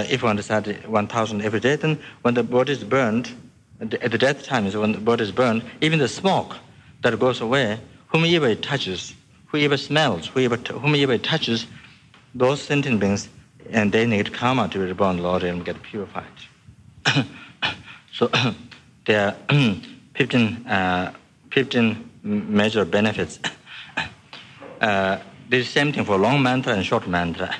if one recited 1,000 every day, then when the body is burned, at the death time is when the body is burned, even the smoke that goes away, whomever it touches, whoever smells, whomever it touches, those sentient beings, and they need karma to be reborn, Lord, and get purified. So there are 15 major benefits. This same thing for long mantra and short mantra.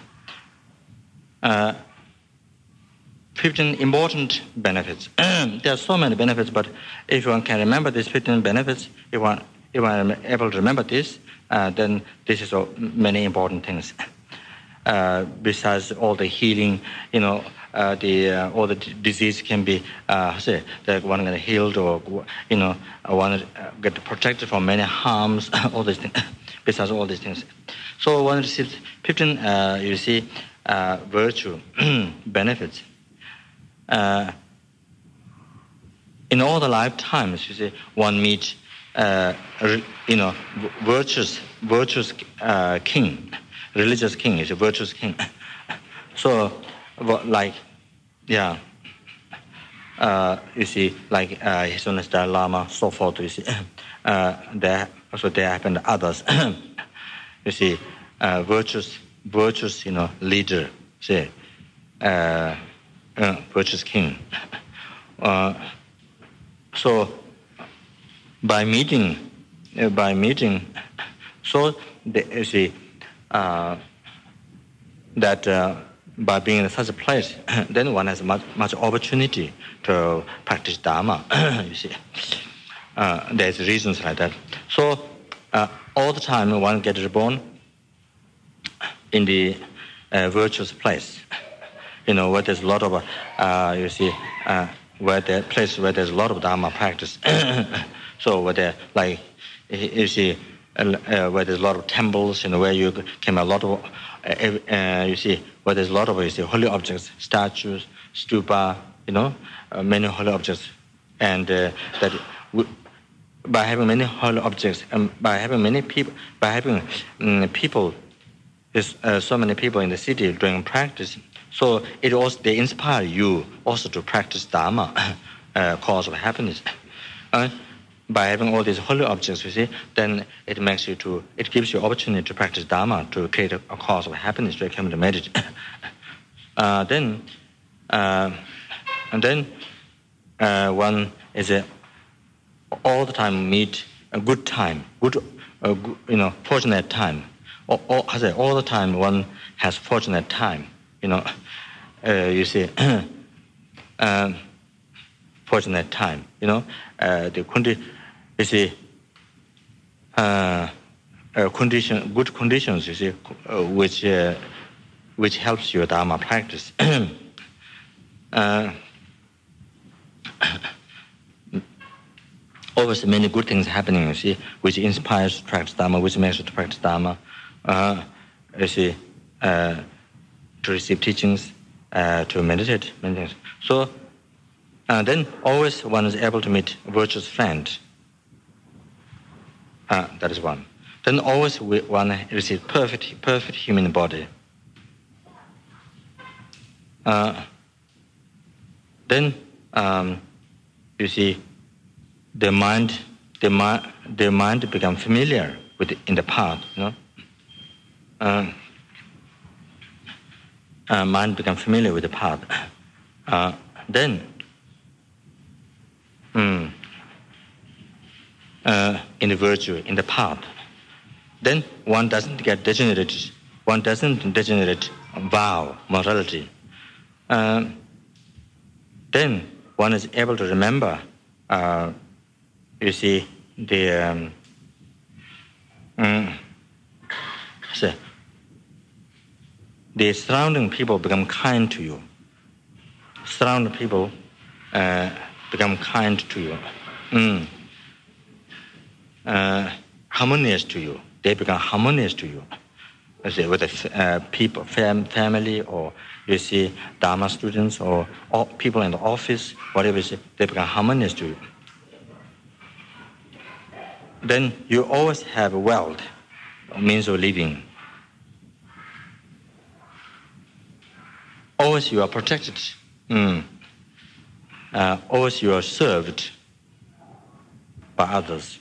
15 important benefits. There are so many benefits, but if one can remember these 15 benefits, if one is able to remember this, then this is many important things. Besides all the healing, all the disease can be, that one get healed, or one get protected from many harms. All these things. Besides all these things, so one receives 15. Virtue benefits. In all the lifetimes, one meets, virtuous king, religious king is a virtuous king. So, like, His Holiness Dalai Lama, so forth. There happened others. Virtuous, leader, virtuous king. So by meeting, so that by being in such a place, then one has much opportunity to practice Dharma. There's reasons like that. So all the time one gets reborn in the virtuous place, where there's a lot of, where the place where there's a lot of Dharma practice. So where there, where there's a lot of temples, where you can a lot of, where there's a lot of holy objects, statues, stupa, many holy objects, and that. By having many holy objects, and by having people, there's so many people in the city doing practice. So they inspire you also to practice Dharma, cause of happiness. By having all these holy objects, then it gives you opportunity to practice Dharma, to create a cause of happiness, to come to meditate. Then one is all the time meet a good time, fortunate time. All the time one has fortunate time, fortunate time, the good conditions, which helps your Dharma practice. Always many good things happening, which inspires to practice Dharma, which makes you to practice Dharma, to receive teachings, to meditate, many things. So then always one is able to meet a virtuous friend. That is one. Then always one receives perfect human body. Then the mind become familiar with in the path. Mind become familiar with the path. Then in the virtue, in the path, then one doesn't get degenerated. One doesn't degenerate vow morality. Then one is able to remember. The surrounding people become kind to you. Surrounding people become kind to you. Harmonious to you. They become harmonious to you. With the people, family, or Dharma students, or people in the office, whatever they become harmonious to you. Then you always have wealth, means of living. always you are protected. Always you are served by others.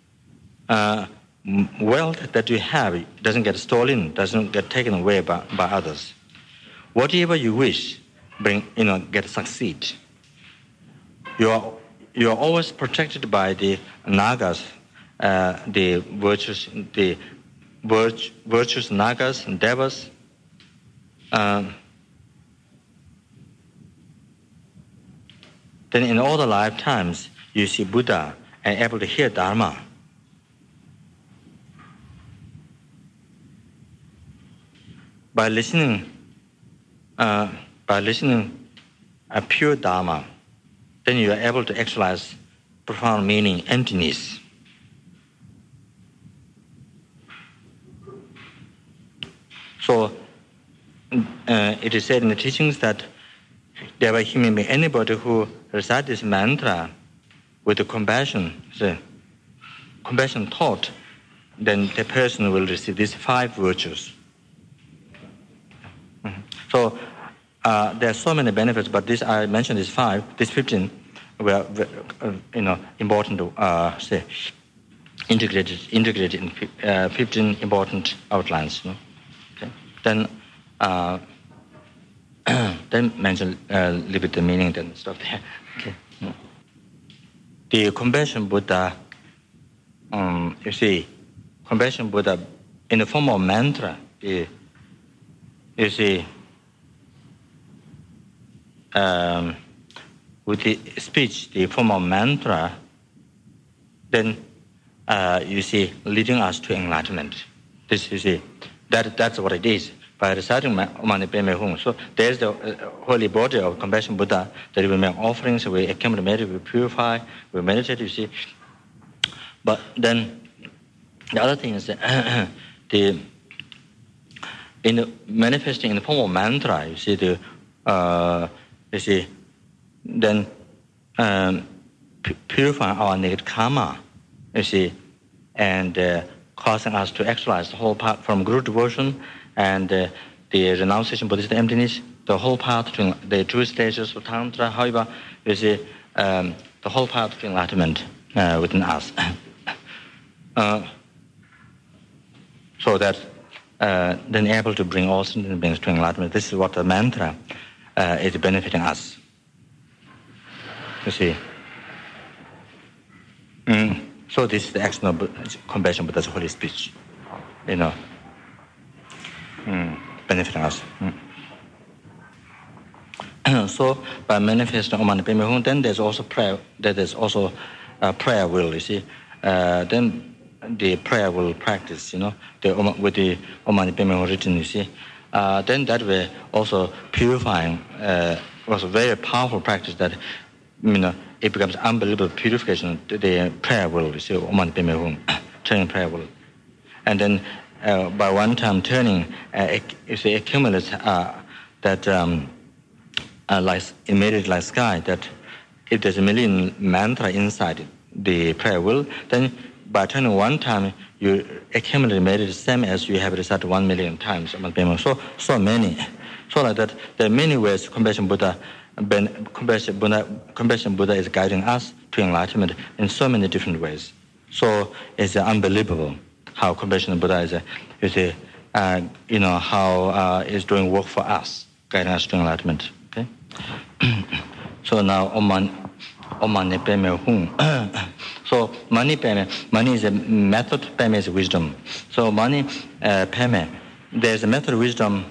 Wealth that you have doesn't get stolen, doesn't get taken away by others. Whatever you wish, get succeed. You are always protected by the nagas, the virtuous nagas and devas. Then in all the lifetimes, you see Buddha and able to hear Dharma. By listening a pure Dharma, then you are able to actualize profound meaning, emptiness. So it is said in the teachings that there were human beings, anybody who recites this mantra with the compassion thought, then the person will receive these 5 virtues. So there are so many benefits, but this I mentioned these 5, these 15 were important to integrated in 15 important outlines. Okay. Then mention a little bit the meaning, then stop there. Okay. The compassion Buddha, compassion Buddha in the form of mantra, with the speech, the form of mantra, then leading us to enlightenment. This that's what it is. By reciting Mani Padme Hum. So there's the holy body of compassion Buddha that we make offerings, we accumulate, we purify, we meditate, But then the other thing is that manifesting in the form of mantra, then purifying our negative karma, and causing us to actualize the whole path from Guru devotion and the renunciation, Buddhist emptiness, the whole path to the true stages of Tantra, however, the whole path to enlightenment within us. So that then able to bring all sentient beings to enlightenment. This is what the mantra is benefiting us. So this is the action of compassion Buddha's holy speech, benefiting us. So by manifesting Om Mani Padme Hum, then there's also prayer. There is also prayer will. Then the prayer will practice. With the Om Mani Padme Hum written. Then that way also purifying. Was a very powerful practice that it becomes unbelievable purification. The prayer will. Om Mani Padme Hum, turning prayer will, and then by one time turning, if it accumulates that immediately like sky, that if there's a million mantra inside the prayer will, then by turning one time, you accumulate made it the same as you have recited 1 million times. So many. So like that, there are many ways compassion Buddha is guiding us to enlightenment in so many different ways. So it's unbelievable how compassion Buddha is is doing work for us, guiding us to enlightenment. Okay. So now Om Mani Padme Hum. So Mani is a method, Padme is wisdom. So Mani Padme, there's a method of wisdom.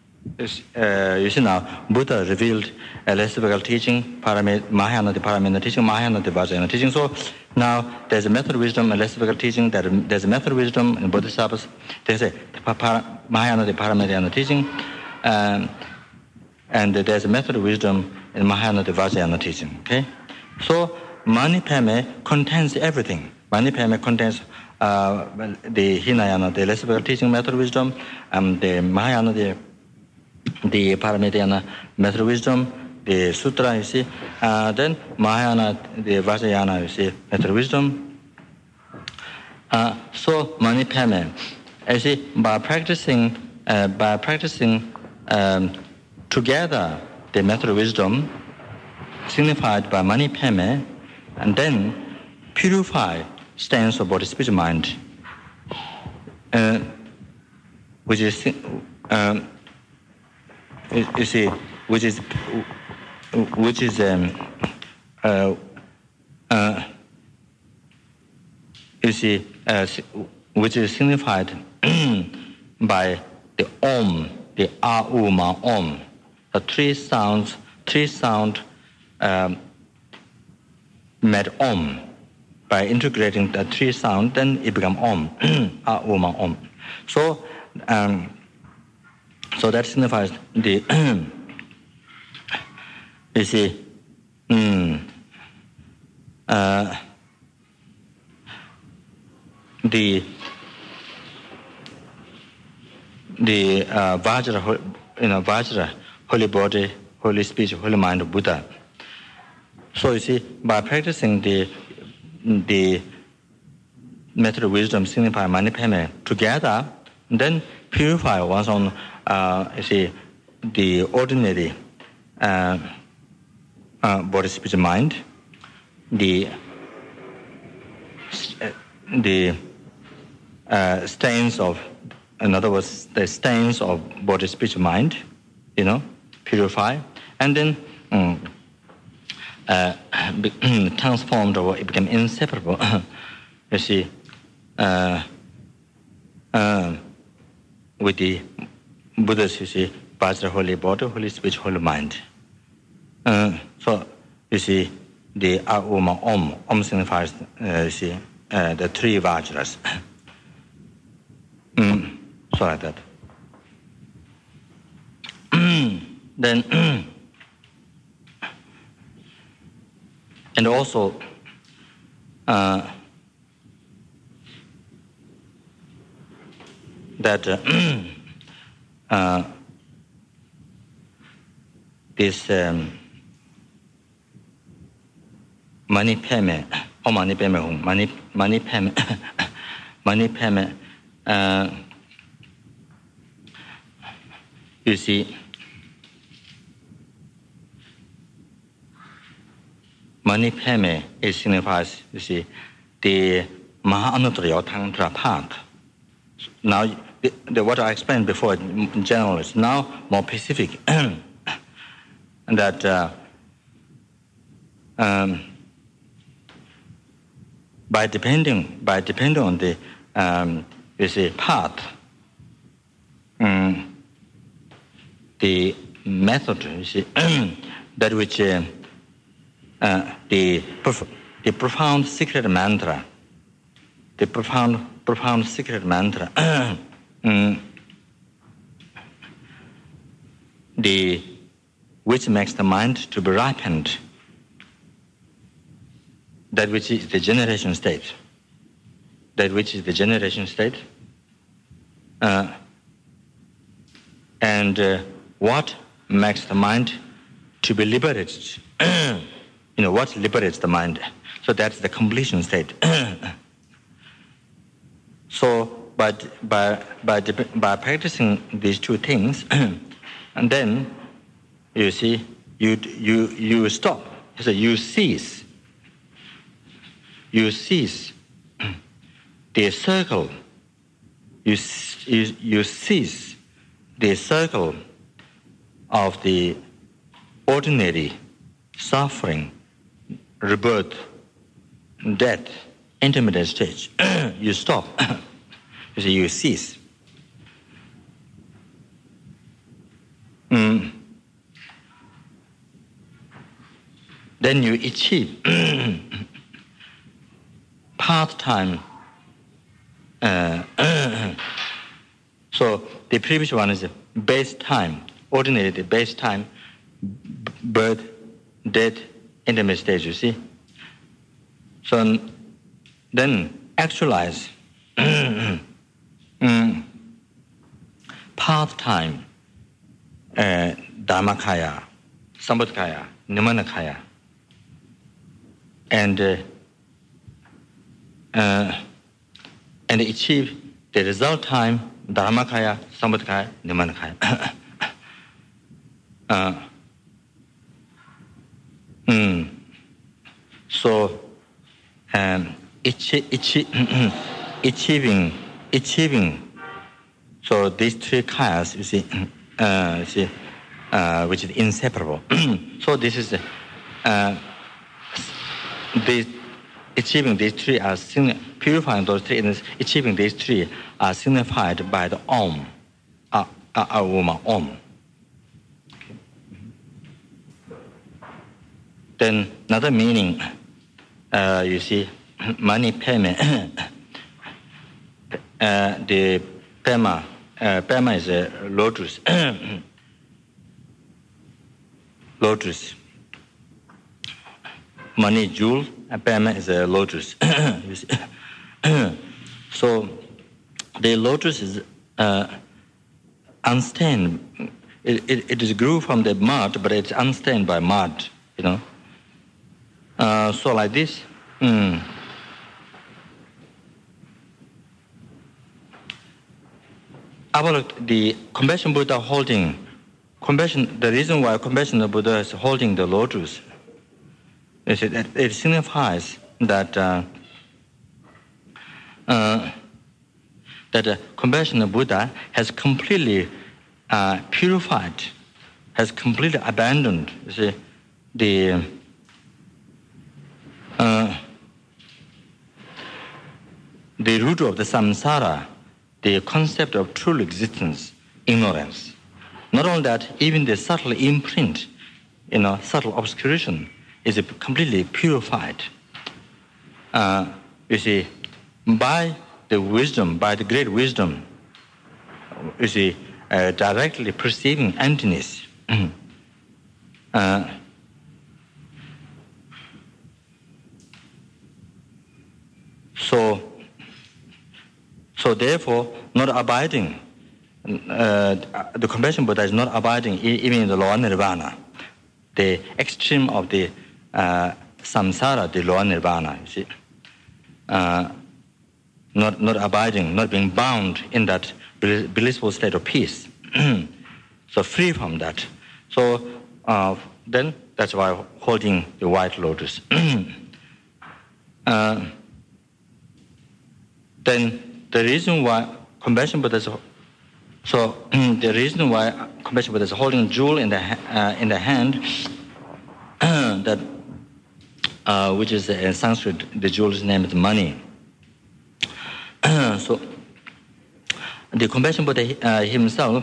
Now Buddha revealed a less difficult teaching, Mahayana the Paramita teaching, Mahayana the Vajrayana teaching. So now there's a method of wisdom, a less difficult teaching. There's a method of wisdom in Bodhisattvas. There's a Mahayana the Paramita teaching, and there's a method of wisdom in Mahayana the Vajrayana teaching. Okay, so Mani Padme contains everything. Mani Padme contains the Hinayana, the less difficult teaching method of wisdom, the Mahayana the Paramitayana method of wisdom, the Sutra, then Mahayana, the Vajrayana, method of wisdom. So Mani Padme, by practicing together the method of wisdom signified by Mani Padme, and then purify stance of body, speech, mind, which is you see, which is you see, which is signified by the Om, the A, U, Ma, Om, the three sound made Om. By integrating the three sound, then it becomes Om, A, U, Ma, Om. So, so that signifies the you see, the Vajra, Vajra, holy body, holy speech, holy mind of Buddha. So you see, by practicing the method of wisdom signified Mani Padme together, then purify one's own, you see, the ordinary body, speech, mind, the stains of, in other words, the stains of body, speech, mind, purify, and then transformed, or it became inseparable. You see, with the Buddha's, you see, Vajra, holy body, holy speech, holy mind. So you see, the Auma Om signifies, you see, the three Vajras. So like that. Then, and also, that this Mani Padme, or Mani Padme, Mani Padme, Mani Padme, you see, Mani Padme, it signifies, you see, the Mahanuttara Tantra path. Now, what I explained before in general is now more specific. That by depending on the you see, path, the method, you see, that which the profound secret mantra, the profound secret mantra, which makes the mind to be ripened, that which is the generation state, and what makes the mind to be liberated, what liberates the mind, so that's the completion state. So by practicing these two things, and then you see, you stop. So you cease the circle. You cease the circle of the ordinary suffering, rebirth, death, intermediate stage. You stop. You see, you cease. Then you achieve part-time. So the previous one is base time, ordinary the base time, birth, death, intermediate stage, you see. So then actualize part-time Dhammakaya, Sambodhakaya, Nimanakaya, and achieve the result time Dharmakaya, Sambodhakaya, Nimanakaya. So achieving. So these three kinds, you see, which is inseparable. So this is achieving these three are purifying those three, and achieving these three are signified by the Om, Avuma Om. Okay. Then another meaning, you see, money payment. The Pema is a lotus. Lotus. Money jewel, Pema is a lotus. So the lotus is unstained. It is grew from the mud, but it's unstained by mud, you know. So like this. About the Compassion Buddha holding, the reason why Compassion Buddha is holding the lotus is that it signifies that that Compassion Buddha has completely purified, has completely abandoned, you see, the root of the samsara, the concept of true existence, ignorance. Not only that, even the subtle imprint, subtle obscuration is completely purified. You see, by the wisdom, by the great wisdom, you see, directly perceiving emptiness. So therefore, not abiding, the Compassion Buddha is not abiding even in the lower nirvana, the extreme of the samsara, the lower nirvana, you see. Not abiding, not being bound in that blissful state of peace. So free from that. So then that's why holding the white lotus. Then the reason why Compassion Buddha is holding jewel in the hand, that which is in Sanskrit, the jewel's name is money. So the Compassion Buddha himself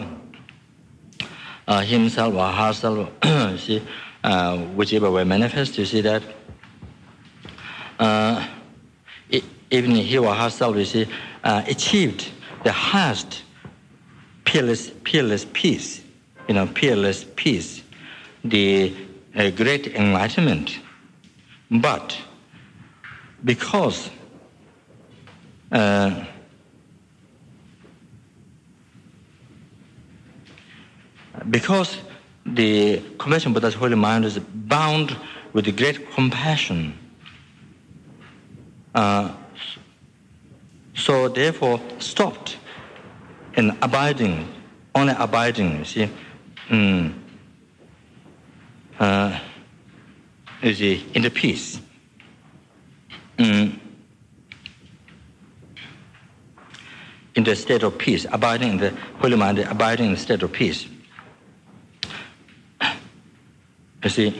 or herself, you see, whichever way manifest, you see that even he or herself, you see, achieved the highest peerless peace, peerless peace, the great enlightenment. But because the Compassion Buddha's holy mind is bound with the great compassion, so therefore stopped in abiding, only abiding, you see, you see, in the peace. In the state of peace, abiding in the holy mind, abiding in the state of peace. You see,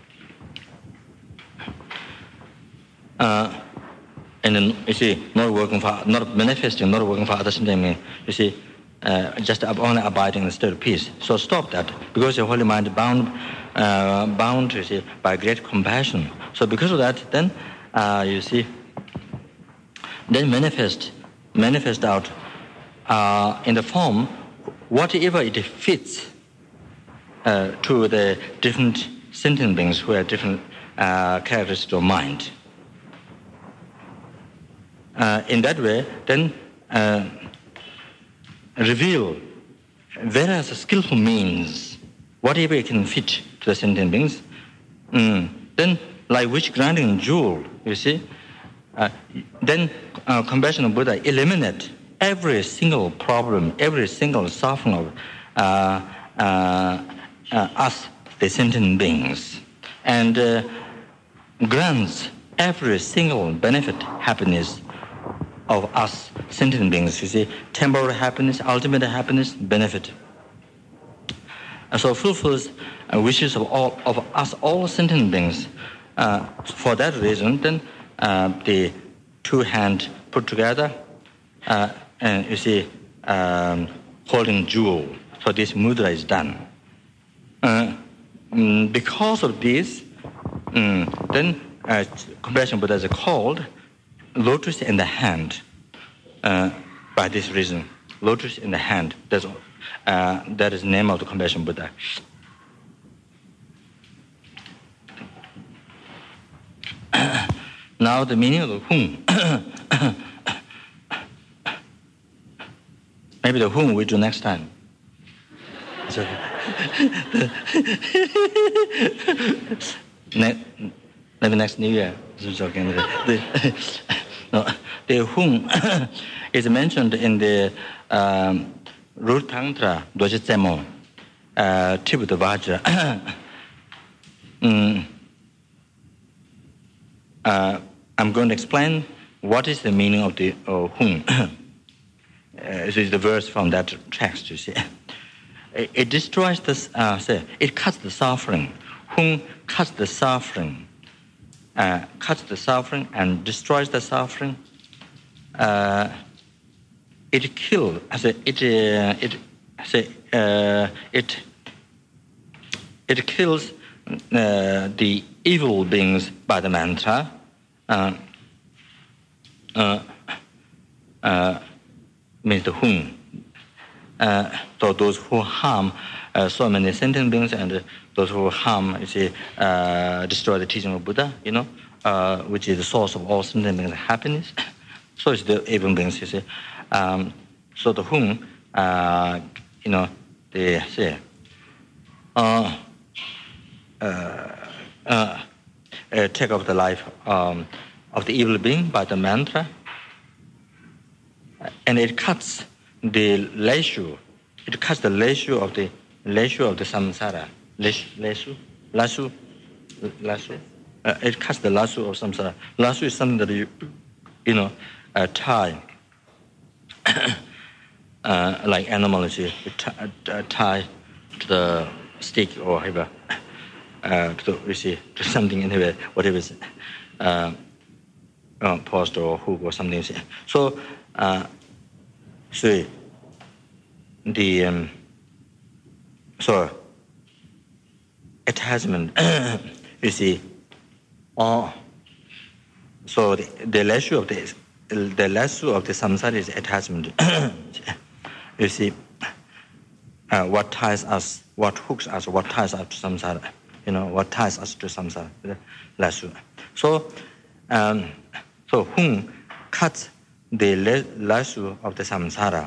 and then you see, not manifesting, not working for others. You see, just only abiding in the state of peace. So stop that, because your holy mind bound, you see, by great compassion. So because of that, then you see, then manifest out in the form whatever it fits to the different sentient beings who have different characteristics of mind. In that way, then reveal various skillful means, whatever it can fit to the sentient beings. Then, like witch grinding jewel, you see, then Compassion of Buddha eliminate every single problem, every single suffering of us, the sentient beings, and grants every single benefit, happiness of us sentient beings. You see, temporal happiness, ultimate happiness, benefit. And so fulfills wishes of us all sentient beings. For that reason, then the two hands put together, and you see, holding jewel. So this mudra is done. Because of this, then Compassion Buddha is called lotus in the hand. By this reason, lotus in the hand. That is the name of the Compassion Buddha. Now the meaning of the Hung. Maybe the Hung we do next time. It's okay. Maybe next New Year. It's okay. No, the Hung is mentioned in the Root Tantra Dojitsemo, Tibet Vajra. I'm going to explain what is the meaning of the Hung. This is the verse from that text, you see. It destroys this, it cuts the suffering. Hung cuts the suffering. Cuts the suffering and destroys the suffering. It kills, it kills the evil beings by the mantra. Means the Hung. So those who harm so many sentient beings and those who harm, you see, destroy the teaching of Buddha, you know, which is the source of all sentient beings' happiness. So it's the evil beings, you see. So the Hung, you know, they say, take up the life of the evil being by the mantra, and it cuts the lasso. It cuts the lasso of the samsara. Lasso. It cuts the lasso of samsara. Lasso is something that you know, tie. Like animals, you tie to the stick or whatever, to something anyway, whatever is post or hook or something. So, the attachment, you see, so the lasso of the samsara is attachment. You see, what ties us, what hooks us, what ties us to samsara. You know, what ties us to samsara, the lasso. So, Hung cuts the lasso of the samsara.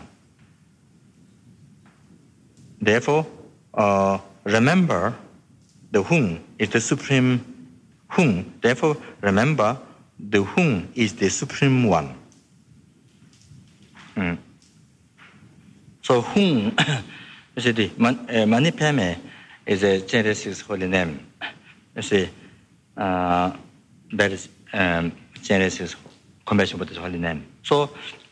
Therefore, remember the Hung is the supreme Hung. Therefore, remember the Hung is the supreme one. So Hung, you see, the Mani Padme is a Genesis holy name. You see, that is Genesis Compassion Buddha's holy name. So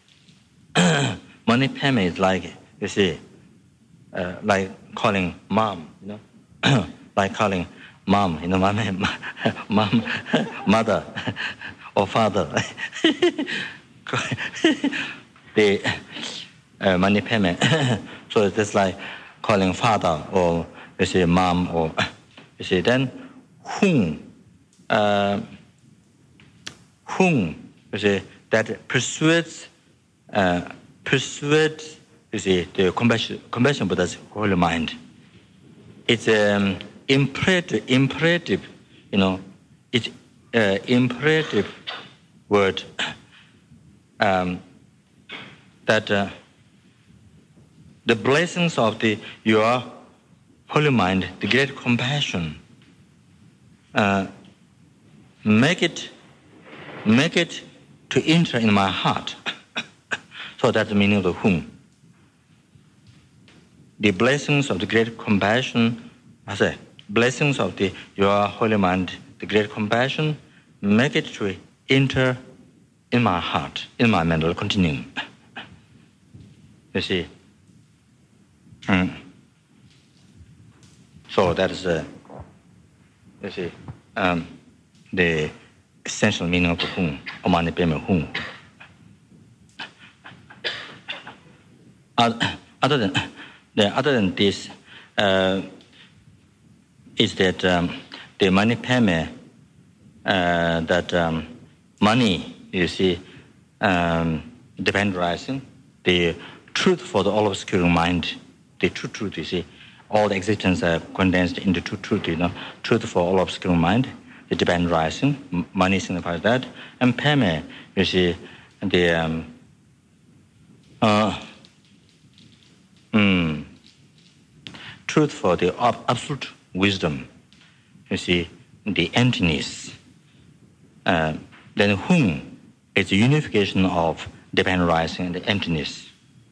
Mani Padme is like, you see, like calling mom, you know, like calling mom, you know, mom, mother, or father. The Mani Padme. So it's just like calling father or you see mom or you see then Hung, you see that persuades you see the compassion Buddha's holy mind. It's imperative, you know, it's imperative word that the blessings of your holy mind, the great compassion, make it to enter in my heart. So that's the meaning of the Hung. The blessings of the great compassion I say, blessings of your holy mind, the great compassion, make it to enter in my heart, in my mental continuum. You see. So that is you see, the essential meaning of the Hung, Omani Peme Hung. Other than this, is that the Mani Peme, that money, you see, depend rising, the truth for the all-obscuring mind, the true truth, you see, all the existence are condensed into true truth, truth for all-obscuring mind, the depend rising, money signifies that, and Peme, you see, the truth for the absolute wisdom, you see, the emptiness. Then Hung is the unification of depend rising and the emptiness.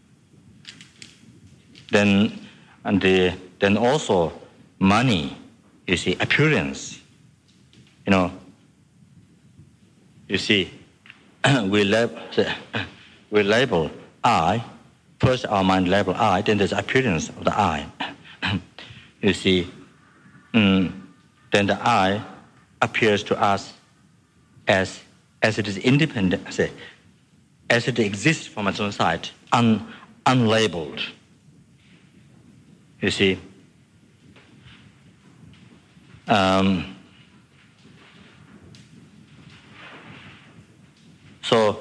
Then also money, you see, appearance. You see, we label I. First, our mind label I. Then there's appearance of the I. You see, then the I appears to us as it is independent, as it exists from its own side, unlabeled. You see, so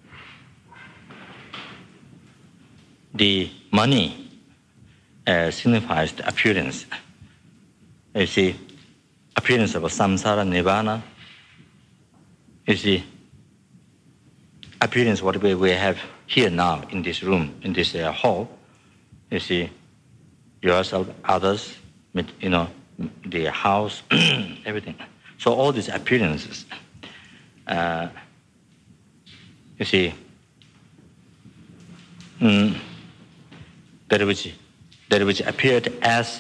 the money signifies the appearance. You see, appearance of samsara, nirvana. You see, appearance what we have here now in this room, in this hall. You see, yourself, others, the house, everything. So all these appearances, you see, that which appeared as,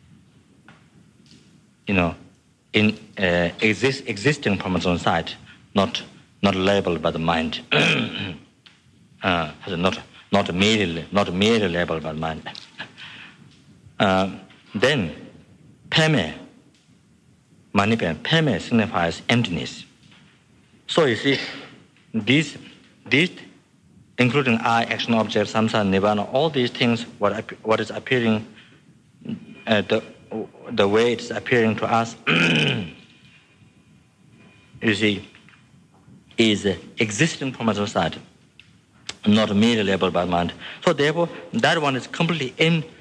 existing from its own side, not labeled by the mind, not merely labeled by the mind. Then Peme, Mani Peme signifies emptiness. So you see, these including I, action, object, samsara, nirvana, all these things, what is appearing, the way it's appearing to us, you see, is existing from its own side, not merely labeled by mind. So therefore, that one is completely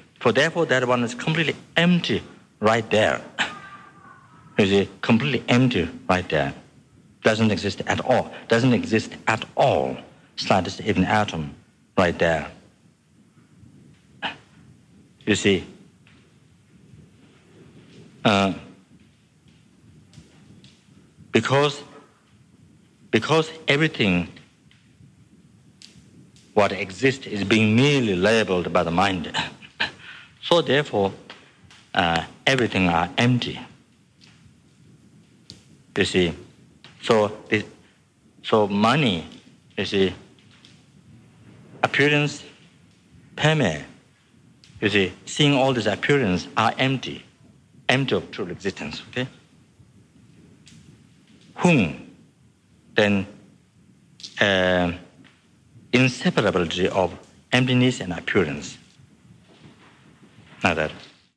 empty right there. You see, completely empty right there. Doesn't exist at all. Doesn't exist at all. Slightest even atom right there. You see, because everything what exists is being merely labeled by the mind. So therefore, everything are empty. You see, so money, you see, appearance, Peme, you see, seeing all these appearances are empty of true existence. Okay. Hung, then inseparability of emptiness and appearance. Like that.